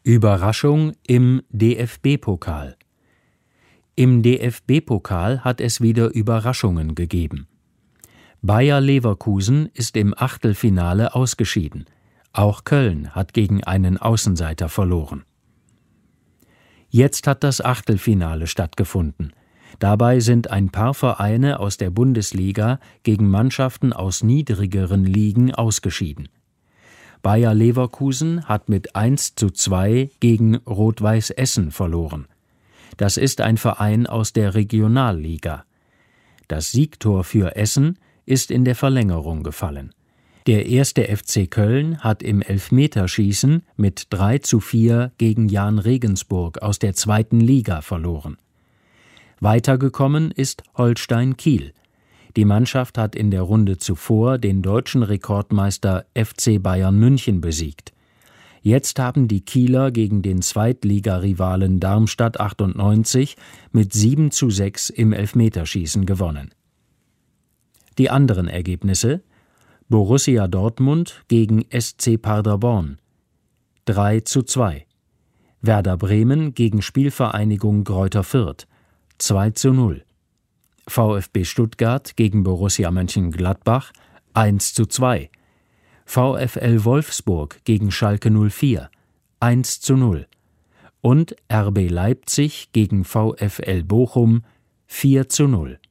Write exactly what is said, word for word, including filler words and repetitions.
Überraschung im D F B-Pokal. Im D F B-Pokal hat es wieder Überraschungen gegeben. Bayer Leverkusen ist im Achtelfinale ausgeschieden. Auch Köln hat gegen einen Außenseiter verloren. Jetzt hat das Achtelfinale stattgefunden. Dabei sind ein paar Vereine aus der Bundesliga gegen Mannschaften aus niedrigeren Ligen ausgeschieden. Bayer Leverkusen hat mit eins zu zwei gegen Rot-Weiß Essen verloren. Das ist ein Verein aus der Regionalliga. Das Siegtor für Essen ist in der Verlängerung gefallen. Der erste F C Köln hat im Elfmeterschießen mit drei zu vier gegen Jahn Regensburg aus der zweiten Liga verloren. Weitergekommen ist Holstein Kiel. Die Mannschaft hat in der Runde zuvor den deutschen Rekordmeister F C Bayern München besiegt. Jetzt haben die Kieler gegen den Zweitligarivalen Darmstadt achtundneunzig mit sieben zu sechs im Elfmeterschießen gewonnen. Die anderen Ergebnisse: Borussia Dortmund gegen S C Paderborn drei zu zwei, Werder Bremen gegen Spielvereinigung Greuther Fürth zwei zu null, VfB Stuttgart gegen Borussia Mönchengladbach eins zu zwei, VfL Wolfsburg gegen Schalke null vier eins zu null und R B Leipzig gegen VfL Bochum vier zu null.